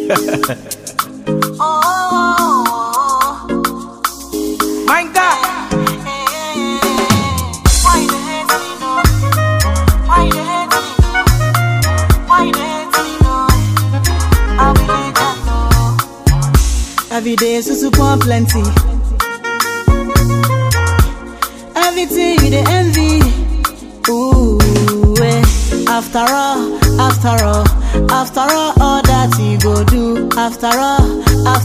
My God. Why they hate me, no? Why they hate me, no? Why they hate me, no? I'll be later, no. Every day, so plenty. Everything you the envy. Ooh, eh. After all that you go do. After all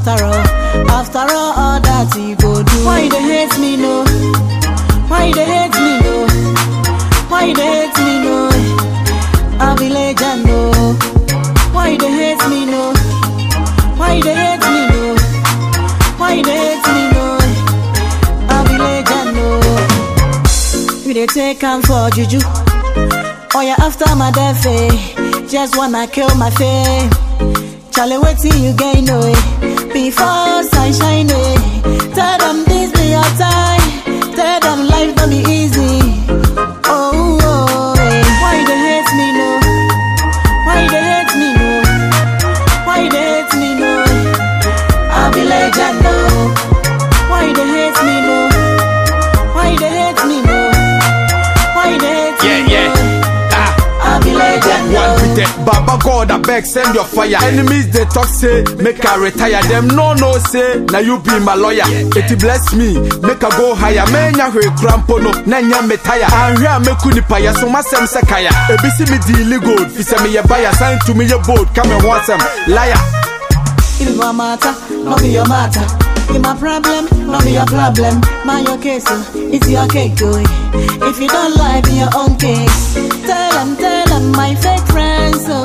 that you go do. Why they hate me, no? Why they hate me, no? Why they hate me, no? I'll be legend, no. Why they hate me, no? Why they hate me, no? Why they hate me, no? I'll be legend, no. We dey take am for juju. Oh yeah, after my death, eh? Just wanna kill my fame. Charlie, wait till you gain, no way. Before sunshine, eh? Tell them this be your time. Tell them life don't be easy. Oh, eh. Why they hate me, no? Why they hate me, no? Why they hate me, no? I'll be legend, no. Why they hate me, no? Why they hate me, no? Why they hate me, no? I'll be legend, no. Baba God, I beg, send your fire. Enemies they talk say, make I retire. Them no say, now you be my lawyer. It bless me, make I go higher. Menya hwe crampo no, nanya metaya. Anhwe me kunipaya, so masem sekaya. Ebisi me deal good, fi se me ye buyer, sign to me your boat, come and want some liar. It be my matter, not be your matter. Be my problem, not be your problem. Mind your case, it's your cake, boy. If you don't like, be your own case. Tell them, my fake friends, so.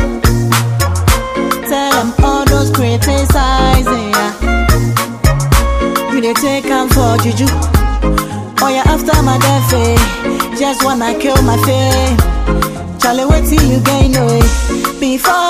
Tell them all those criticizing, yeah. You dey take them for juju. Oh yeah, after my death, eh? Just wanna kill my fame. Charlie, wait till you gain, no way. Before